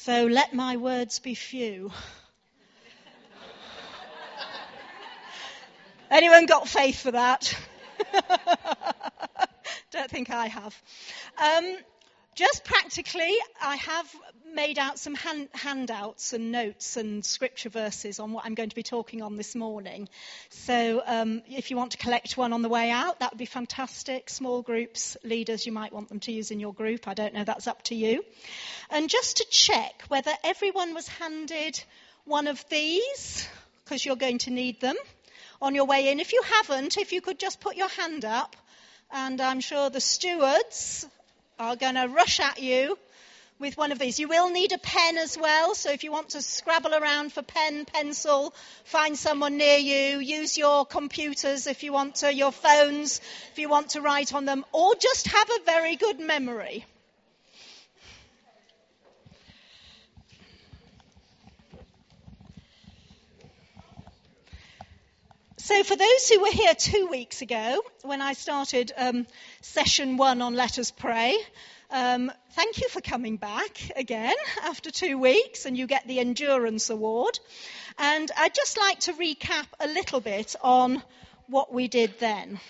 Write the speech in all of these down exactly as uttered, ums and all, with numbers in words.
So let my words be few. Anyone got faith for that? Don't think I have. Um, just practically, I have made out some hand, handouts and notes and scripture verses on what I'm going to be talking on this morning. So um, if you want to collect one on the way out, that would be fantastic. Small groups, leaders, you might want them to use in your group. I don't know, that's up to you. And just to check whether everyone was handed one of these, because you're going to need them on your way in. If you haven't, if you could just put your hand up, and I'm sure the stewards are going to rush at you with one of these. You will need a pen as well, so if you want to scrabble around for pen, pencil, find someone near you, use your computers if you want to, your phones if you want to write on them, or just have a very good memory. So for those who were here two weeks ago, when I started um, session one on Let Us Pray, um, thank you for coming back again after two weeks, and you get the Endurance Award. And I'd just like to recap a little bit on what we did then.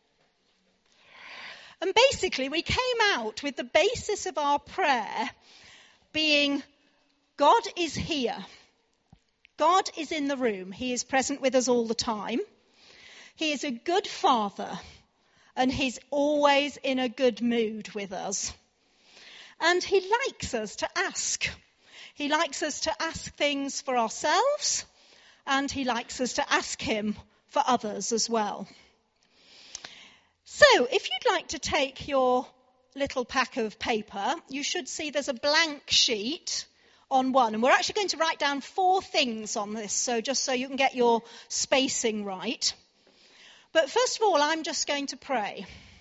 And basically, we came out with the basis of our prayer being, God is here. God is in the room. He is present with us all the time. He is a good father, and he's always in a good mood with us. And he likes us to ask. He likes us to ask things for ourselves, and he likes us to ask him for others as well. So, if you'd like to take your little pack of paper, you should see there's a blank sheet on one, and we're actually going to write down four things on this, so just so you can get your spacing right. But first of all, I'm just going to pray.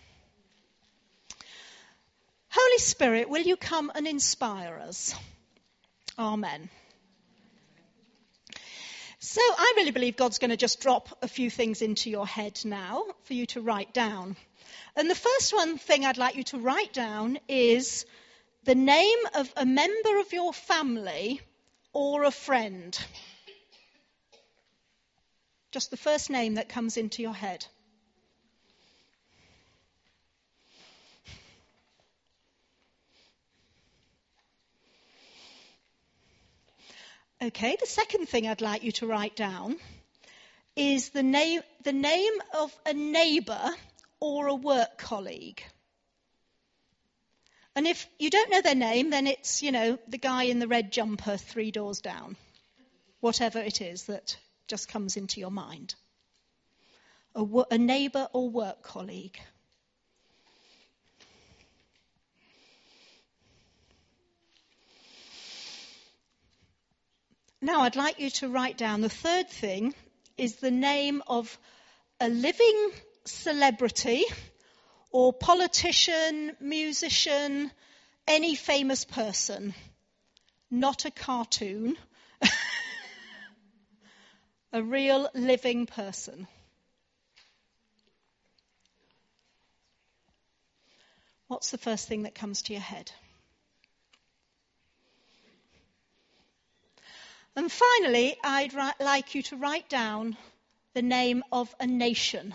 Holy Spirit, will you come and inspire us? Amen. So I really believe God's going to just drop a few things into your head now for you to write down. And the first one thing I'd like you to write down is the name of a member of your family or a friend. Just the first name that comes into your head. Okay, the second thing I'd like you to write down is the name, the name of a neighbour or a work colleague. And if you don't know their name, then it's, you know, the guy in the red jumper three doors down. Whatever it is that just comes into your mind. A, wo- a neighbour or work colleague. Now I'd like you to write down the third thing is the name of a living celebrity or politician, musician, any famous person, not a cartoon, a real living person. What's the first thing that comes to your head? And finally, I'd ri- like you to write down the name of a nation.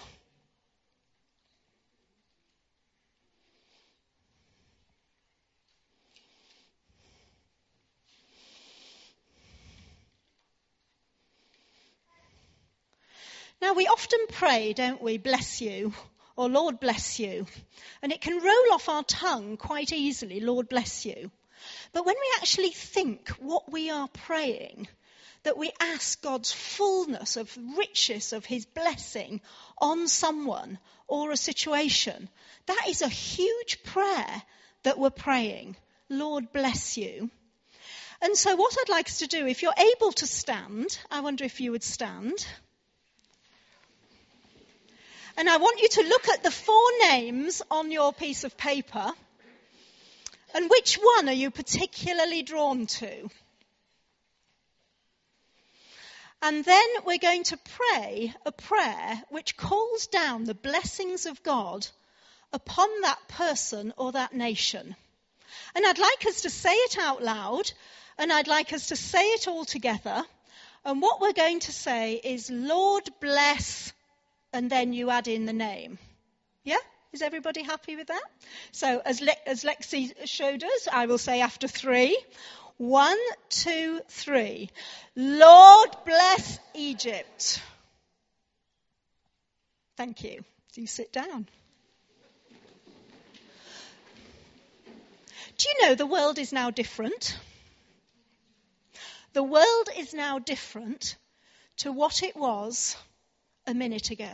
Now, we often pray, don't we, bless you, or Lord bless you. And it can roll off our tongue quite easily, Lord bless you. But when we actually think what we are praying, that we ask God's fullness of riches of his blessing on someone or a situation, that is a huge prayer that we're praying. Lord bless you. And so what I'd like us to do, if you're able to stand, I wonder if you would stand. And I want you to look at the four names on your piece of paper. And which one are you particularly drawn to? And then we're going to pray a prayer which calls down the blessings of God upon that person or that nation. And I'd like us to say it out loud, And I'd like us to say it all together. And what we're going to say is, Lord bless, and then you add in the name. Yeah? Is everybody happy with that? So as, Le- as Lexi showed us, I will say after three. One, two, three. Lord bless Egypt. Thank you. Do you sit down? Do you know the world is now different? The world is now different to what it was a minute ago.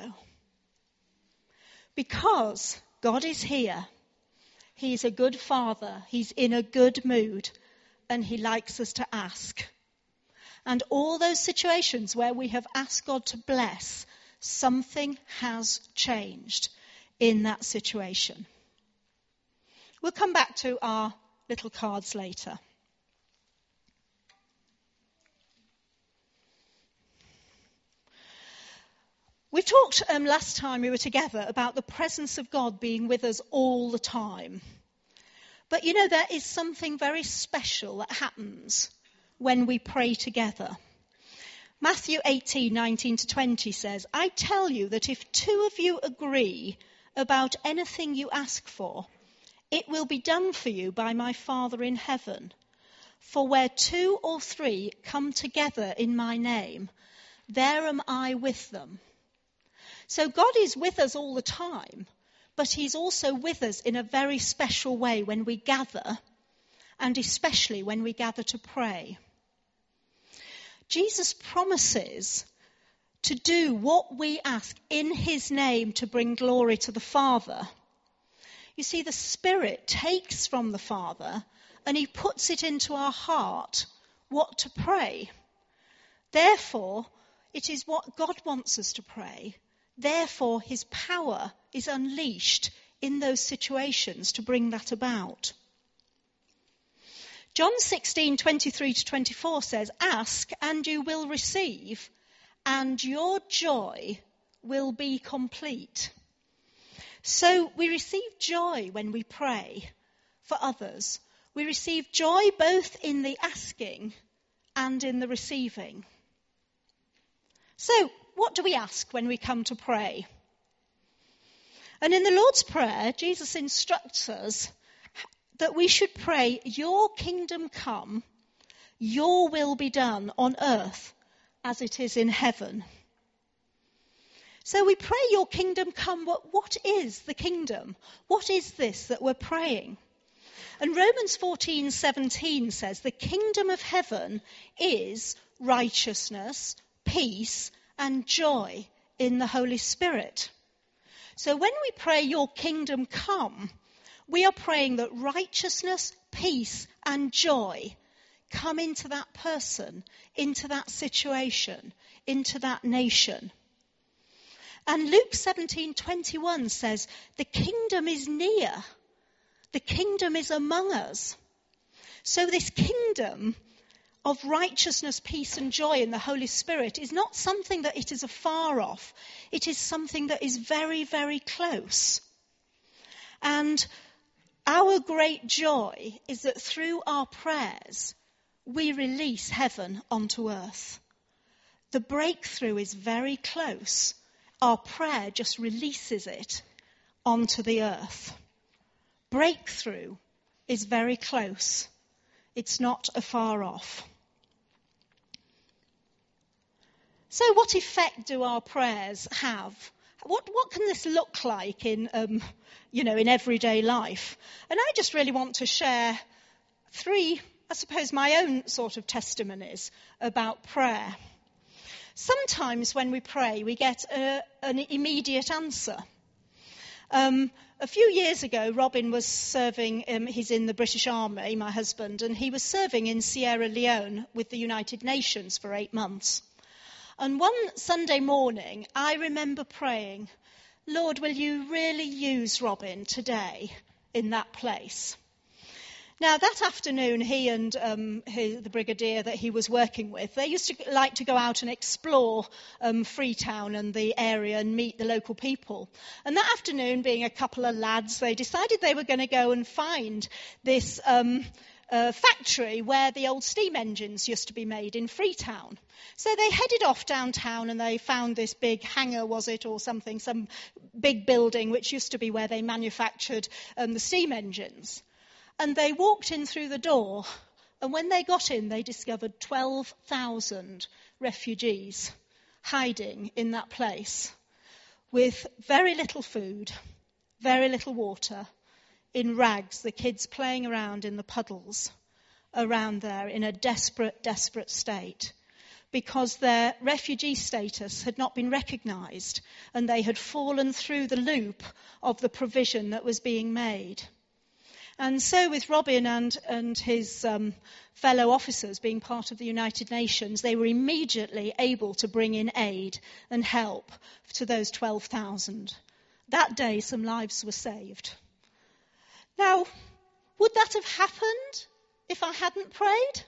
Because God is here. He's a good father. He's in a good mood. And he likes us to ask. And all those situations where we have asked God to bless, something has changed in that situation. We'll come back to our little cards later. We talked um, last time we were together about the presence of God being with us all the time. But you know, there is something very special that happens when we pray together. Matthew eighteen, nineteen to twenty says, I tell you that if two of you agree about anything you ask for, it will be done for you by my Father in heaven. For where two or three come together in my name, there am I with them. So God is with us all the time, but he's also with us in a very special way when we gather, and especially when we gather to pray. Jesus promises to do what we ask in his name to bring glory to the Father. You see, the Spirit takes from the Father and he puts it into our heart what to pray. Therefore, it is what God wants us to pray. Therefore, his power is unleashed in those situations to bring that about. John sixteen, twenty-three to twenty-four says, ask and you will receive, and your joy will be complete. So we receive joy when we pray for others. We receive joy both in the asking and in the receiving. So, what do we ask when we come to pray? And in the Lord's Prayer, Jesus instructs us that we should pray, your kingdom come, your will be done on earth as it is in heaven. So we pray, your kingdom come. What, what is the kingdom? What is this that we're praying? And Romans fourteen seventeen says, the kingdom of heaven is righteousness, peace, and joy in the Holy Spirit. So when we pray, your kingdom come, we are praying that righteousness, peace, and joy come into that person, into that situation, into that nation. And Luke seventeen twenty-one says, the kingdom is near. The kingdom is among us. So this kingdom of righteousness, peace and joy in the Holy Spirit is not something that it is afar off. It is something that is very, very close. And our great joy is that through our prayers, we release heaven onto earth. The breakthrough is very close. Our prayer just releases it onto the earth. Breakthrough is very close. It's not afar off. So what effect do our prayers have? What what can this look like in um, you know in everyday life? And I just really want to share three, I suppose, my own sort of testimonies about prayer. Sometimes when we pray, we get a, an immediate answer. Um, a few years ago, Robin was serving, um, he's in the British Army, my husband, and he was serving in Sierra Leone with the United Nations for eight months. And one Sunday morning, I remember praying, Lord, will you really use Robin today in that place? Now, that afternoon, he and um, his, the brigadier that he was working with, they used to like to go out and explore um, Freetown and the area and meet the local people. And that afternoon, being a couple of lads, they decided they were going to go and find this um, uh, factory where the old steam engines used to be made in Freetown. So they headed off downtown and they found this big hangar, was it, or something, some big building which used to be where they manufactured um, the steam engines. And they walked in through the door, and when they got in, they discovered twelve thousand refugees hiding in that place with very little food, very little water, in rags, the kids playing around in the puddles around there in a desperate, desperate state because their refugee status had not been recognised and they had fallen through the loop of the provision that was being made. And so with Robin and, and his um, fellow officers being part of the United Nations, they were immediately able to bring in aid and help to those twelve thousand. That day, some lives were saved. Now, would that have happened if I hadn't prayed?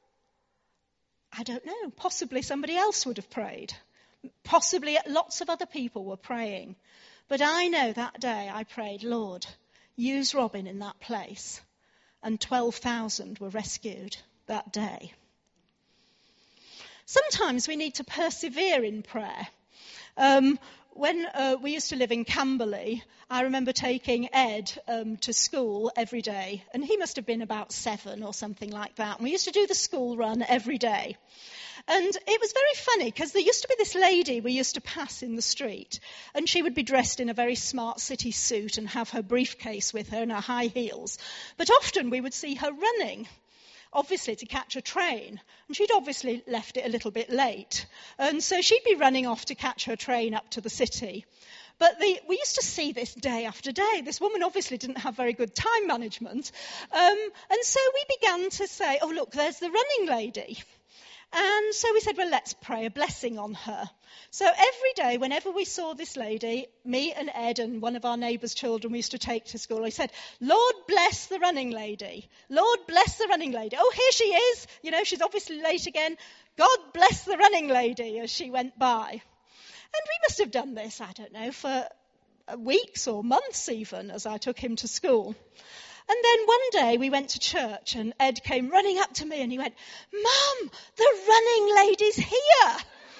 I don't know. Possibly somebody else would have prayed. Possibly lots of other people were praying. But I know that day I prayed, Lord, use Robin in that place. And twelve thousand were rescued that day. Sometimes we need to persevere in prayer. Um, when uh, we used to live in Camberley, I remember taking Ed um, to school every day. And he must have been about seven or something like that. And we used to do the school run every day. And it was very funny because there used to be this lady we used to pass in the street, and she would be dressed in a very smart city suit and have her briefcase with her and her high heels. But often we would see her running, obviously to catch a train, and she'd obviously left it a little bit late. And so she'd be running off to catch her train up to the city. But the, we used to see this day after day. This woman obviously didn't have very good time management. Um, and so we began to say, oh, look, there's the running lady. And so we said, well, let's pray a blessing on her. So every day, whenever we saw this lady, me and Ed and one of our neighbours' children we used to take to school, I said, Lord bless the running lady. Lord bless the running lady. Oh, here she is. You know, she's obviously late again. God bless the running lady as she went by. And we must have done this, I don't know, for weeks or months even as I took him to school. And then one day we went to church and Ed came running up to me and he went, Mum, the running lady's here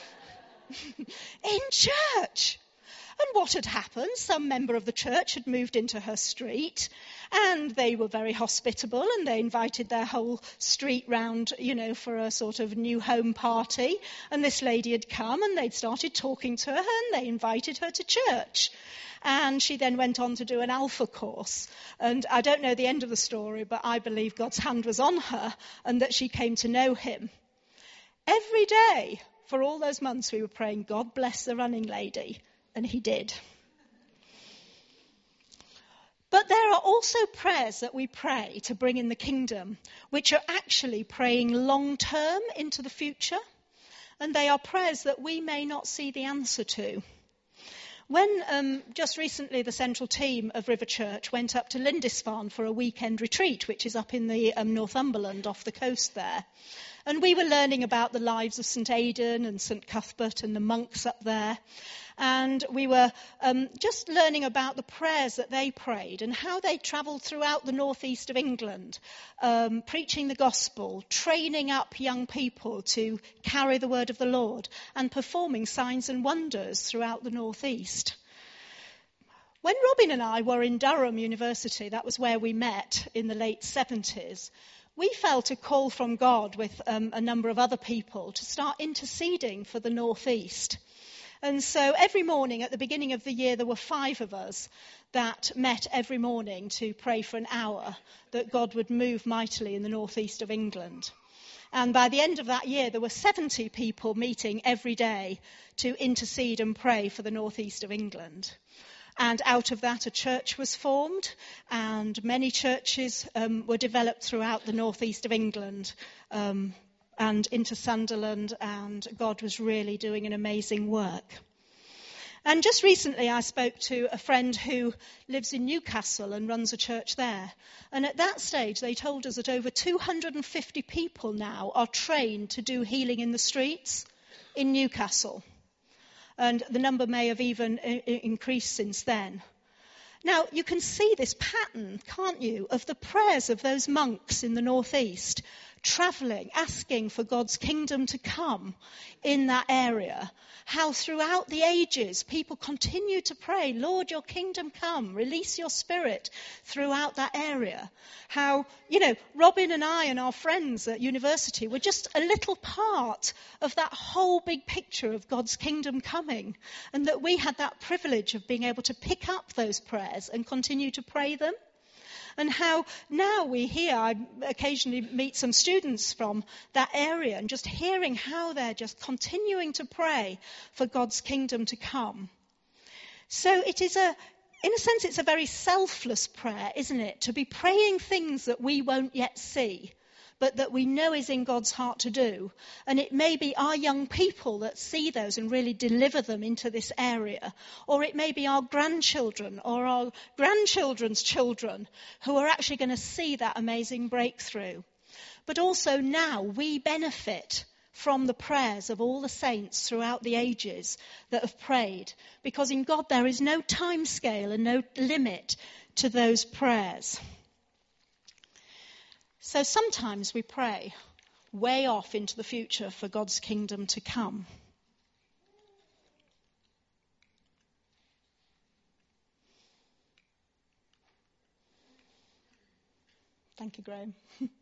in church. And what had happened? Some member of the church had moved into her street and they were very hospitable and they invited their whole street round, you know, for a sort of new home party. And this lady had come and they'd started talking to her and they invited her to church. And she then went on to do an Alpha course. And I don't know the end of the story, but I believe God's hand was on her and that she came to know him. Every day, for all those months, we were praying, God bless the running lady. And he did. But there are also prayers that we pray to bring in the kingdom, which are actually praying long term into the future. And they are prayers that we may not see the answer to. When um, just recently the central team of River Church went up to Lindisfarne for a weekend retreat, which is up in the um, Northumberland off the coast there. And we were learning about the lives of St Aidan and St Cuthbert and the monks up there. And we were um, just learning about the prayers that they prayed and how they travelled throughout the northeast of England, um, preaching the gospel, training up young people to carry the word of the Lord and performing signs and wonders throughout the northeast. When Robin and I were in Durham University, that was where we met in the late seventies, we felt a call from God with um, a number of other people to start interceding for the northeast. And so every morning at the beginning of the year, there were five of us that met every morning to pray for an hour that God would move mightily in the northeast of England. And by the end of that year, there were seventy people meeting every day to intercede and pray for the northeast of England. And out of that, a church was formed, and many churches um, were developed throughout the northeast of England um, and into Sunderland, and God was really doing an amazing work. And just recently, I spoke to a friend who lives in Newcastle and runs a church there. And at that stage, they told us that over two hundred fifty people now are trained to do healing in the streets in Newcastle. And the number may have even increased since then. Now, you can see this pattern, can't you, of the prayers of those monks in the northeast, travelling, asking for God's kingdom to come in that area. How throughout the ages, people continue to pray, Lord, your kingdom come, release your spirit throughout that area. How, you know, Robin and I and our friends at university were just a little part of that whole big picture of God's kingdom coming, and that we had that privilege of being able to pick up those prayers and continue to pray them. And how now we hear, I occasionally meet some students from that area, and just hearing how they're just continuing to pray for God's kingdom to come. So it is a, in a sense, it's a very selfless prayer, isn't it? To be praying things that we won't yet see, but that we know is in God's heart to do. And it may be our young people that see those and really deliver them into this area. Or it may be our grandchildren or our grandchildren's children who are actually going to see that amazing breakthrough. But also now we benefit from the prayers of all the saints throughout the ages that have prayed. Because in God there is no time scale and no limit to those prayers. So sometimes we pray way off into the future for God's kingdom to come. Thank you, Graham.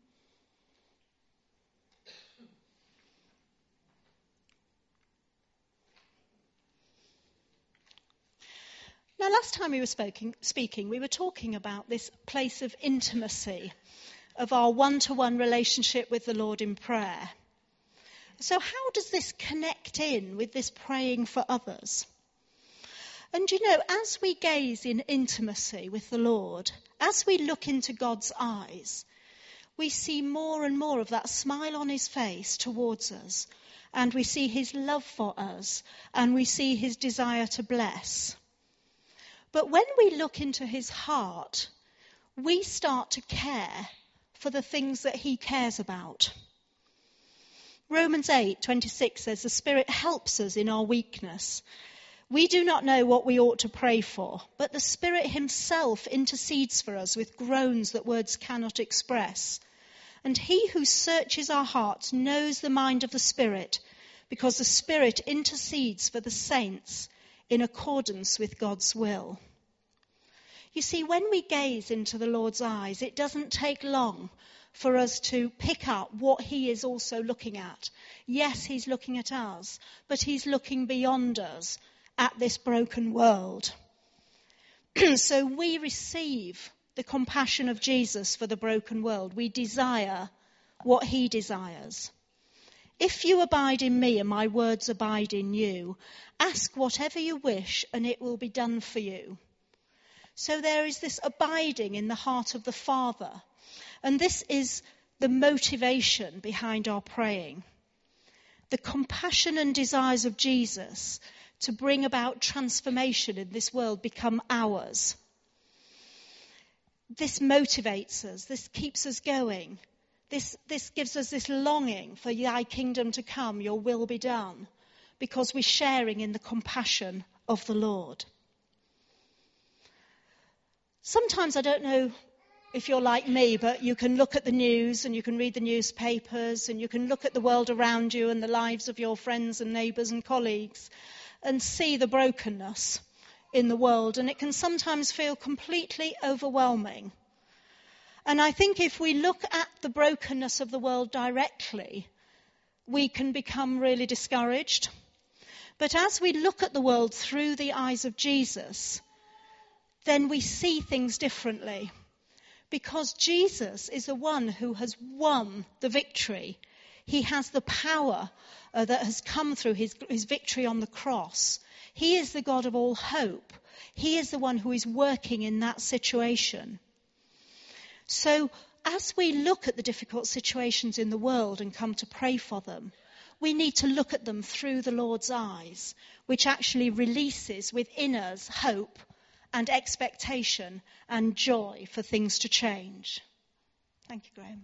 Now, last time we were speaking, speaking, we were talking about this place of intimacy, of our one-to-one relationship with the Lord in prayer. So how does this connect in with this praying for others? And you know, as we gaze in intimacy with the Lord, as we look into God's eyes, we see more and more of that smile on his face towards us, and we see his love for us, and we see his desire to bless. But when we look into his heart, we start to care for the things that he cares about. Romans eight twenty-six says, the Spirit helps us in our weakness. We do not know what we ought to pray for, but the Spirit himself intercedes for us with groans that words cannot express. And he who searches our hearts knows the mind of the Spirit, because the Spirit intercedes for the saints in accordance with God's will. You see, when we gaze into the Lord's eyes, it doesn't take long for us to pick up what he is also looking at. Yes, he's looking at us, but he's looking beyond us at this broken world. So we receive the compassion of Jesus for the broken world. We desire what he desires. If you abide in me and my words abide in you, ask whatever you wish and it will be done for you. So there is this abiding in the heart of the Father. And this is the motivation behind our praying. The compassion and desires of Jesus to bring about transformation in this world become ours. This motivates us. This keeps us going. This, this gives us this longing for thy kingdom to come, your will be done, because we're sharing in the compassion of the Lord. Sometimes, I don't know if you're like me, but you can look at the news and you can read the newspapers and you can look at the world around you and the lives of your friends and neighbours and colleagues and see the brokenness in the world. And it can sometimes feel completely overwhelming. And I think if we look at the brokenness of the world directly, we can become really discouraged. But as we look at the world through the eyes of Jesus, then we see things differently. Because Jesus is the one who has won the victory. He has the power uh, that has come through his, his victory on the cross. He is the God of all hope. He is the one who is working in that situation. So as we look at the difficult situations in the world and come to pray for them, we need to look at them through the Lord's eyes, which actually releases within us hope and expectation and joy for things to change. Thank you, Graham.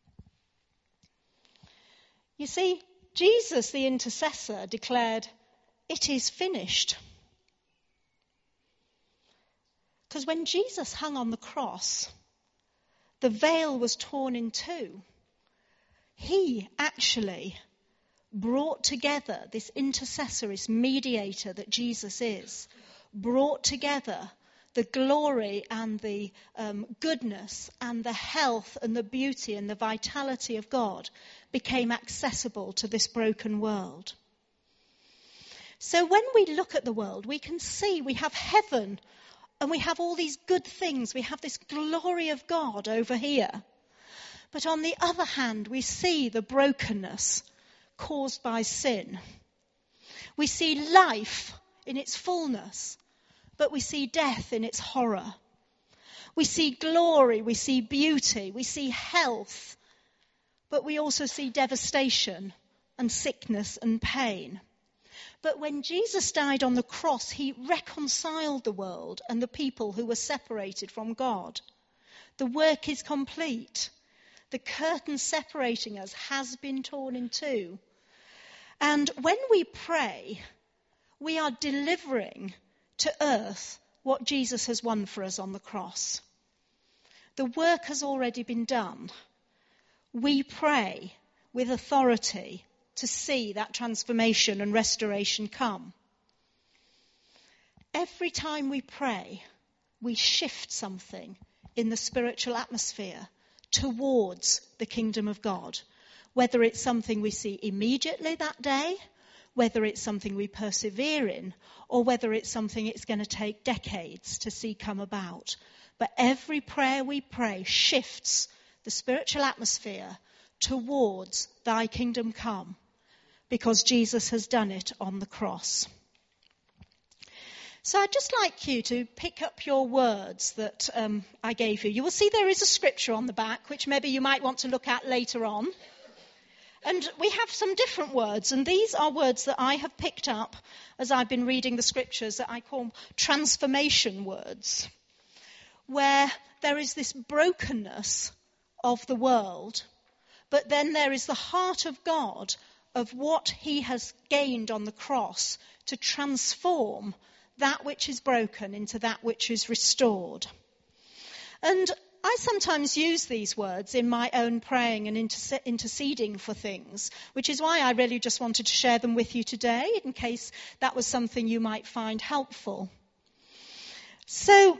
You see, Jesus, the intercessor, declared, "It is finished." Because when Jesus hung on the cross, the veil was torn in two. He actually brought together, this intercessor, this mediator that Jesus is, brought together the glory and the um, goodness and the health and the beauty and the vitality of God became accessible to this broken world. So when we look at the world, we can see we have heaven and we have all these good things. We have this glory of God over here. But on the other hand, we see the brokenness caused by sin. We see life in its fullness, but we see death in its horror. We see glory, we see beauty, we see health, but we also see devastation and sickness and pain. But when Jesus died on the cross, he reconciled the world and the people who were separated from God. The work is complete. The curtain separating us has been torn in two. And when we pray, we are delivering to earth what Jesus has won for us on the cross. The work has already been done. We pray with authority to see that transformation and restoration come. Every time we pray, we shift something in the spiritual atmosphere towards the kingdom of God. Whether it's something we see immediately that day, whether it's something we persevere in, or whether it's something it's going to take decades to see come about. But every prayer we pray shifts the spiritual atmosphere towards thy kingdom come, because Jesus has done it on the cross. So I'd just like you to pick up your words that um, I gave you. You will see there is a scripture on the back, which maybe you might want to look at later on. And we have some different words, and these are words that I have picked up as I've been reading the scriptures that I call transformation words, where there is this brokenness of the world, but then there is the heart of God of what he has gained on the cross to transform that which is broken into that which is restored. And I sometimes use these words in my own praying and interse- interceding for things, which is why I really just wanted to share them with you today, in case that was something you might find helpful. So,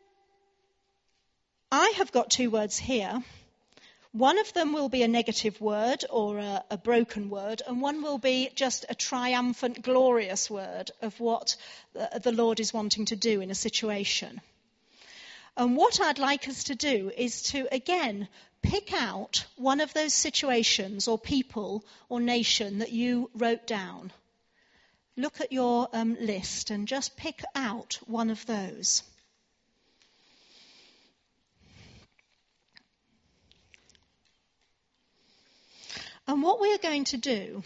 I have got two words here. One of them will be a negative word or a, a broken word, and one will be just a triumphant, glorious word of what the, the Lord is wanting to do in a situation. And what I'd like us to do is to, again, pick out one of those situations or people or nation that you wrote down. Look at your um, list and just pick out one of those. And what we are going to do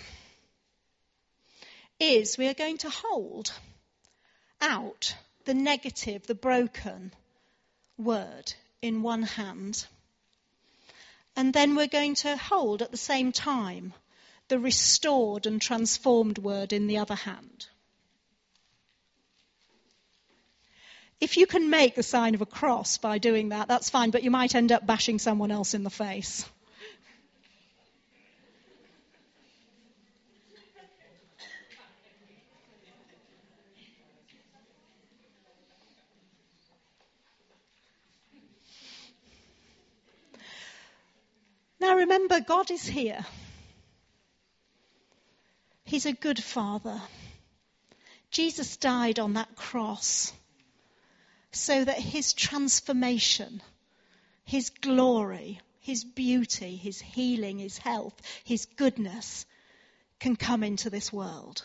is we are going to hold out the negative, the broken word in one hand. And then we're going to hold at the same time the restored and transformed word in the other hand. If you can make the sign of a cross by doing that, that's fine, but you might end up bashing someone else in the face. Now remember, God is here. He's a good Father. Jesus died on that cross so that his transformation, his glory, his beauty, his healing, his health, his goodness can come into this world.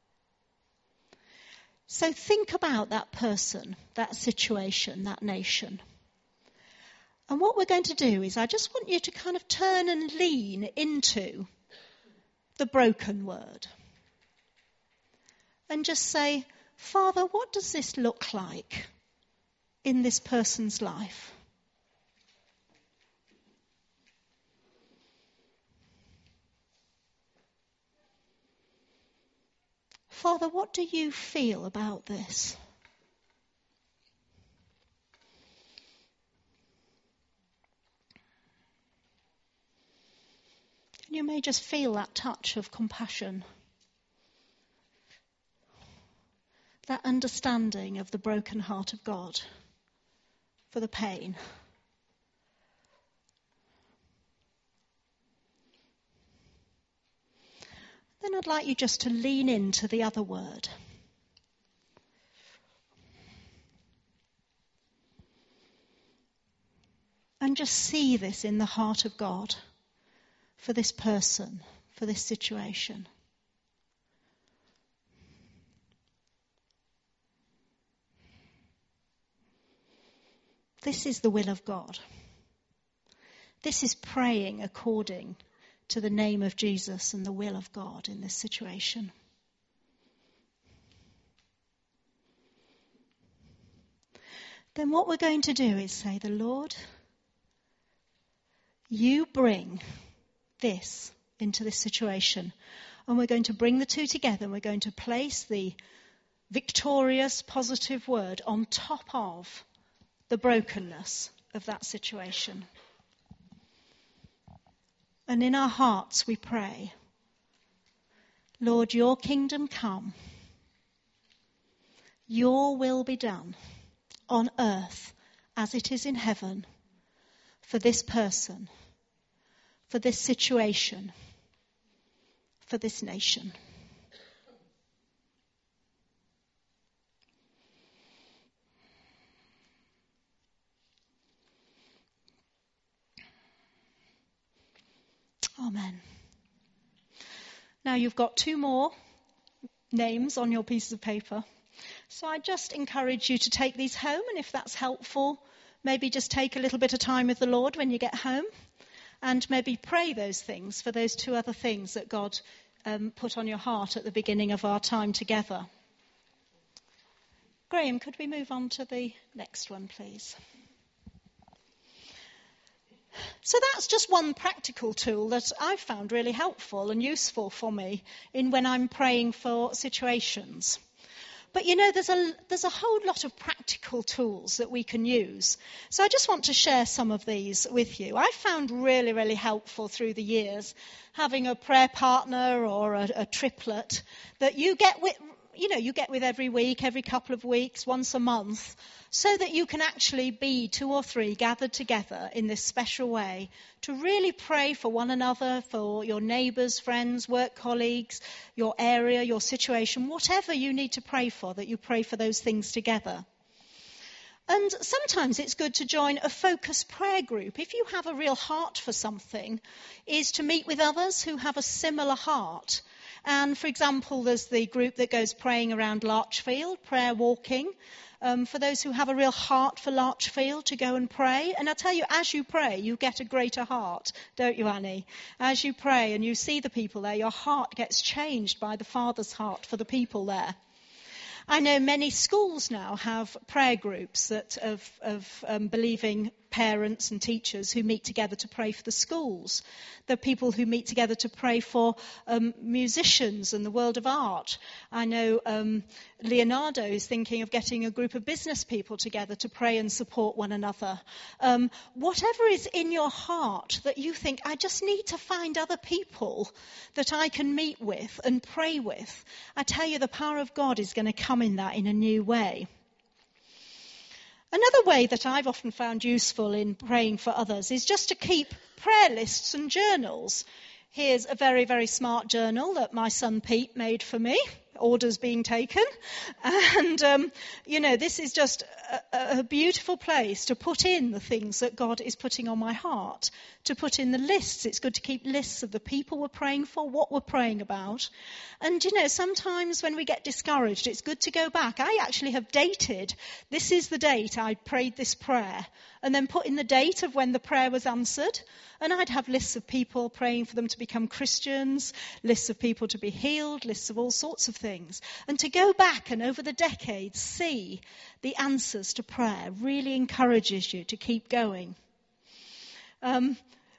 So think about that person, that situation, that nation. And what we're going to do is I just want you to kind of turn and lean into the broken word. And just say, Father, what does this look like in this person's life? Father, what do you feel about this? may just feel that touch of compassion, that understanding of the broken heart of God for the pain. Then I'd like you just to lean into the other word. And just see this in the heart of God for this person, for this situation. This is the will of God. This is praying according to the name of Jesus and the will of God in this situation. Then what we're going to do is say, the Lord, you bring this into this situation. And we're going to bring the two together and we're going to place the victorious, positive word on top of the brokenness of that situation. And in our hearts we pray, Lord, your kingdom come, your will be done on earth as it is in heaven for this person, for this situation, for this nation. Amen. Now you've got two more names on your pieces of paper. So I just encourage you to take these home, and if that's helpful, maybe just take a little bit of time with the Lord when you get home and maybe pray those things for those two other things that God um, put on your heart at the beginning of our time together. Graham, could we move on to the next one, please? So that's just one practical tool that I've found really helpful and useful for me in when I'm praying for situations. But you know, there's a there's a whole lot of practical tools that we can use. So I just want to share some of these with you. I found really, really helpful through the years having a prayer partner or a, a triplet that you get with, you know, you get with every week, every couple of weeks, once a month, so that you can actually be two or three gathered together in this special way to really pray for one another, for your neighbours, friends, work colleagues, your area, your situation, whatever you need to pray for, that you pray for those things together. And sometimes it's good to join a focus prayer group. If you have a real heart for something, is to meet with others who have a similar heart. And for example, there's the group that goes praying around Larchfield, prayer walking, um, for those who have a real heart for Larchfield to go and pray. And I tell you, as you pray, you get a greater heart, don't you, Annie? As you pray and you see the people there, your heart gets changed by the Father's heart for the people there. I know many schools now have prayer groups that of, of um, believing parents and teachers who meet together to pray for the schools. There are people who meet together to pray for um, musicians and the world of art. I know um, Leonardo is thinking of getting a group of business people together to pray and support one another. Um, whatever is in your heart that you think, I just need to find other people that I can meet with and pray with, I tell you, the power of God is going to come in that in a new way. Another way that I've often found useful in praying for others is just to keep prayer lists and journals. Here's a very, very smart journal that my son Pete made for me, orders being taken. And, um, you know, this is just a, a beautiful place to put in the things that God is putting on my heart, to put in the lists. It's good to keep lists of the people we're praying for, what we're praying about. And, you know, sometimes when we get discouraged, it's good to go back. I actually have dated, this is the date I prayed this prayer, and then put in the date of when the prayer was answered. And I'd have lists of people praying for them to become Christians, lists of people to be healed, lists of all sorts of things. And to go back and over the decades see the answers to prayer really encourages you to keep going. Um,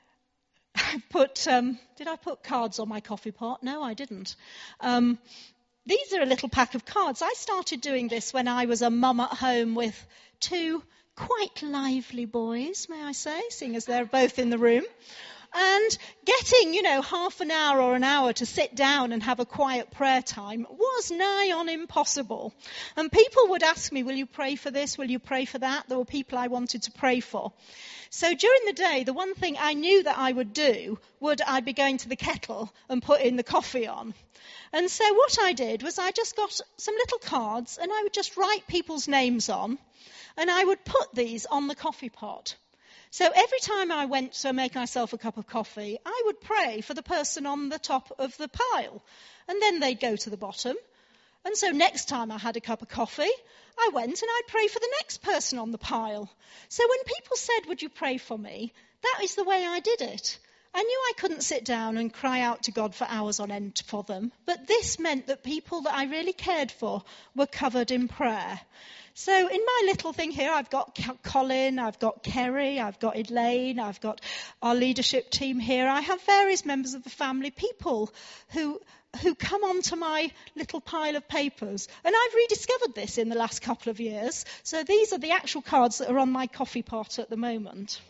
I put, um, did I put cards on my coffee pot? No, I didn't. Um, these are a little pack of cards. I started doing this when I was a mum at home with two quite lively boys, may I say, seeing as they're both in the room. And getting, you know, half an hour or an hour to sit down and have a quiet prayer time was nigh on impossible. And people would ask me, will you pray for this? Will you pray for that? There were people I wanted to pray for. So during the day, the one thing I knew that I would do would I'd be going to the kettle and putting the coffee on. And so what I did was I just got some little cards and I would just write people's names on and I would put these on the coffee pot. So every time I went to make myself a cup of coffee, I would pray for the person on the top of the pile. And then they'd go to the bottom. And so next time I had a cup of coffee, I went and I'd pray for the next person on the pile. So when people said, would you pray for me? That is the way I did it. I knew I couldn't sit down and cry out to God for hours on end for them. But this meant that people that I really cared for were covered in prayer. So in my little thing here, I've got Colin, I've got Kerry, I've got Elaine, I've got our leadership team here. I have various members of the family, people who who come onto my little pile of papers. And I've rediscovered this in the last couple of years. So these are the actual cards that are on my coffee pot at the moment.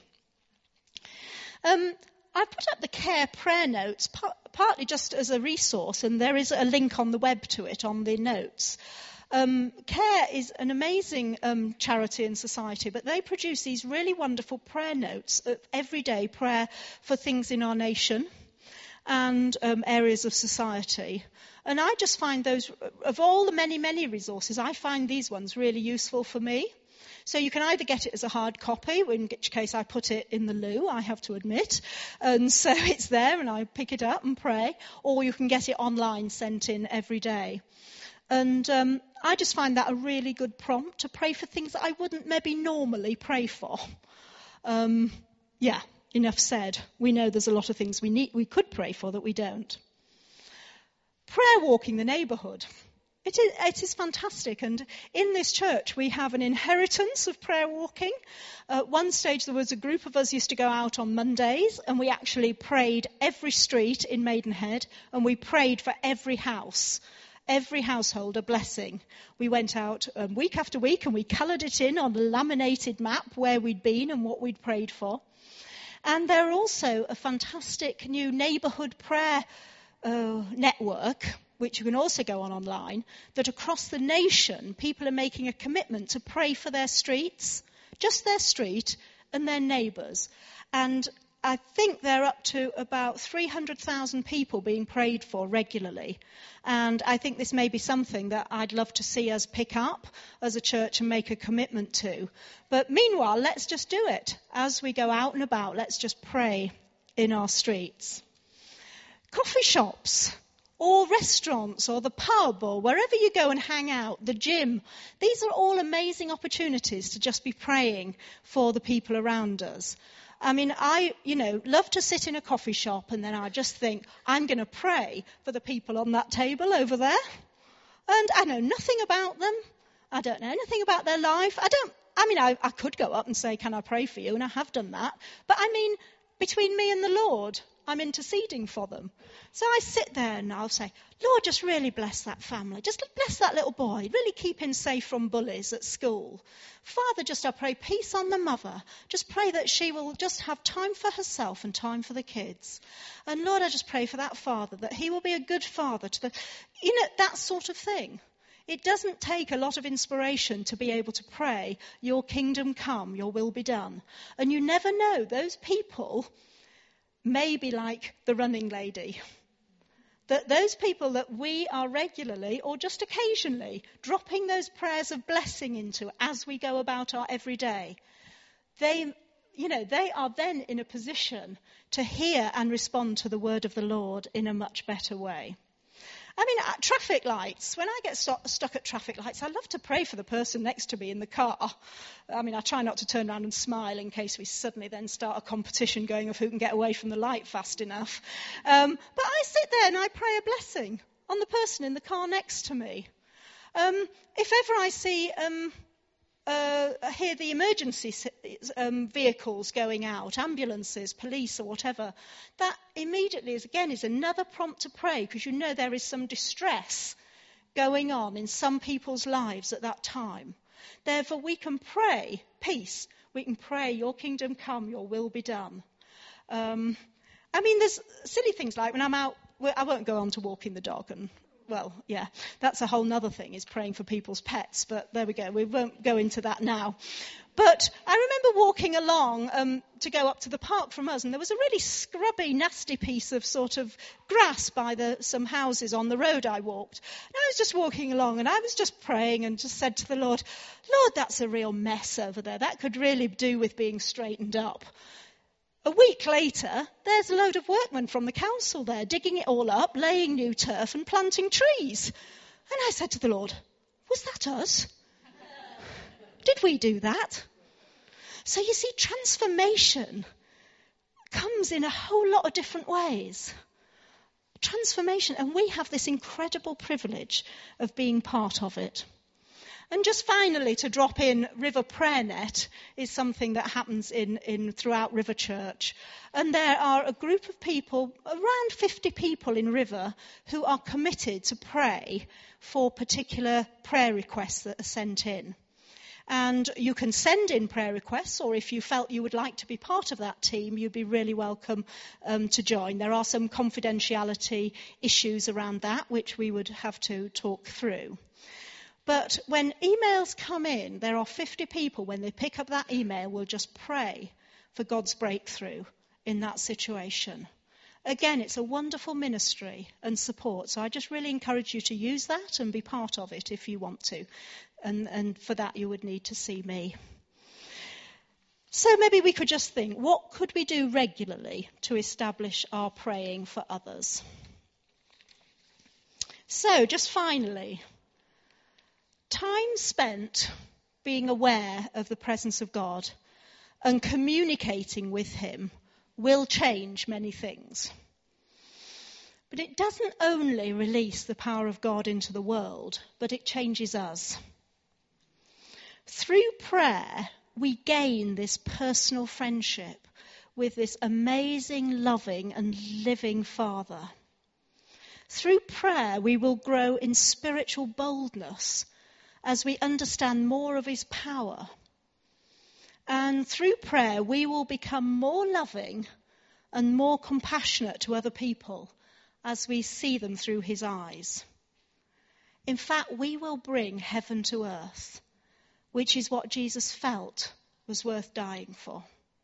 Um, I put up the Care prayer notes, par- partly just as a resource, and there is a link on the web to it on the notes. Um, Care is an amazing um, charity and society, but they produce these really wonderful prayer notes of everyday prayer for things in our nation and um, areas of society. And I just find those, of all the many, many resources, I find these ones really useful for me. So you can either get it as a hard copy, in which case I put it in the loo, I have to admit. And so it's there and I pick it up and pray. Or you can get it online, sent in every day. And um, I just find that a really good prompt to pray for things that I wouldn't maybe normally pray for. Um, yeah, enough said. We know there's a lot of things we need, we could pray for that we don't. Prayer walking the neighbourhood. It is, it is fantastic, and in this church we have an inheritance of prayer walking. At one stage there was a group of us used to go out on Mondays, and we actually prayed every street in Maidenhead, and we prayed for every house, every household a blessing. We went out um, week after week and we coloured it in on a laminated map where we'd been and what we'd prayed for. And there are also a fantastic new neighbourhood prayer uh, network, which you can also go on online, that across the nation, people are making a commitment to pray for their streets, just their street, and their neighbours. And I think they're up to about three hundred thousand people being prayed for regularly. And I think this may be something that I'd love to see us pick up as a church and make a commitment to. But meanwhile, let's just do it. As we go out and about, let's just pray in our streets. Coffee shops, or restaurants, or the pub, or wherever you go and hang out, the gym. These are all amazing opportunities to just be praying for the people around us. I mean, I, you know, love to sit in a coffee shop and then I just think, I'm going to pray for the people on that table over there. And I know nothing about them. I don't know anything about their life. I don't, I mean, I, I could go up and say, can I pray for you? And I have done that. But I mean, between me and the Lord, I'm interceding for them. So I sit there and I'll say, Lord, just really bless that family. Just bless that little boy. Really keep him safe from bullies at school. Father, just I pray peace on the mother. Just pray that she will just have time for herself and time for the kids. And Lord, I just pray for that father, that he will be a good father to the, you know, that sort of thing. It doesn't take a lot of inspiration to be able to pray, your kingdom come, your will be done. And you never know, those people may be like the running lady. That those people that we are regularly or just occasionally dropping those prayers of blessing into as we go about our everyday, they, you know, they are then in a position to hear and respond to the word of the Lord in a much better way. I mean, at traffic lights, when I get st- stuck at traffic lights, I love to pray for the person next to me in the car. I mean, I try not to turn around and smile in case we suddenly then start a competition going of who can get away from the light fast enough. Um, but I sit there and I pray a blessing on the person in the car next to me. Um, if ever I see... Um, Uh, hear the emergency um, vehicles going out, ambulances, police or whatever, that immediately is again is another prompt to pray, because you know there is some distress going on in some people's lives at that time. Therefore we can pray peace, we can pray your kingdom come, your will be done. Um, I mean, there's silly things like when I'm out, well, I won't go on to walking the dog and, well, yeah, that's a whole nother thing, is praying for people's pets, but there we go, we won't go into that now. But I remember walking along um, to go up to the park from us, and there was a really scrubby, nasty piece of sort of grass by the, some houses on the road I walked. And I was just walking along, and I was just praying and just said to the Lord, Lord, that's a real mess over there. That could really do with being straightened up. A week later, there's a load of workmen from the council there, digging it all up, laying new turf and planting trees. And I said to the Lord, was that us? Did we do that? So you see, transformation comes in a whole lot of different ways. Transformation, and we have this incredible privilege of being part of it. And just finally, to drop in, River Prayer Net is something that happens in, in throughout River Church. And there are a group of people, around fifty people in River, who are committed to pray for particular prayer requests that are sent in. And you can send in prayer requests, or if you felt you would like to be part of that team, you'd be really welcome um, to join. There are some confidentiality issues around that, which we would have to talk through. But when emails come in, there are fifty people, when they pick up that email, will just pray for God's breakthrough in that situation. Again, it's a wonderful ministry and support. So I just really encourage you to use that and be part of it if you want to. And, and for that, you would need to see me. So maybe we could just think, what could we do regularly to establish our praying for others? So just finally, time spent being aware of the presence of God and communicating with him will change many things. But it doesn't only release the power of God into the world, but it changes us. Through prayer, we gain this personal friendship with this amazing, loving and living Father. Through prayer, we will grow in spiritual boldness as we understand more of his power. And through prayer, we will become more loving and more compassionate to other people as we see them through his eyes. In fact, we will bring heaven to earth, which is what Jesus felt was worth dying for.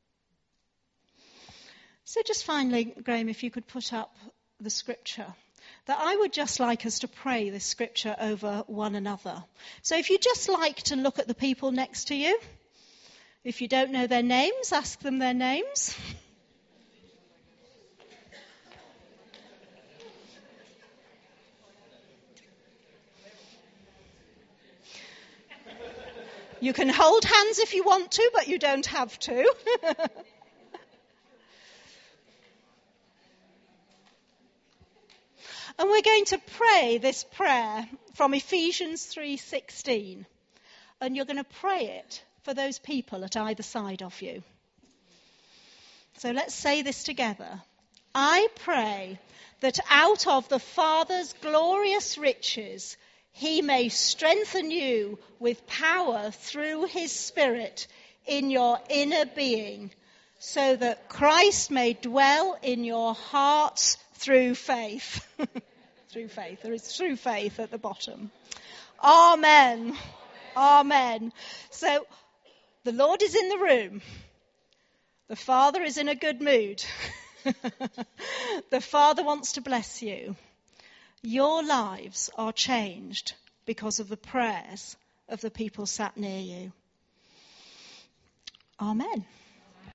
So just finally, Graham, if you could put up the scripture, that I would just like us to pray this scripture over one another. So if you'd just like to look at the people next to you, if you don't know their names, ask them their names. You can hold hands if you want to, but you don't have to. And we're going to pray this prayer from Ephesians three sixteen. And you're going to pray it for those people at either side of you. So let's say this together. I pray that out of the Father's glorious riches, he may strengthen you with power through his Spirit in your inner being, so that Christ may dwell in your hearts through faith. Through faith. There is through faith at the bottom. Amen. Amen. So the Lord is in the room. The Father is in a good mood. The Father wants to bless you. Your lives are changed because of the prayers of the people sat near you. Amen.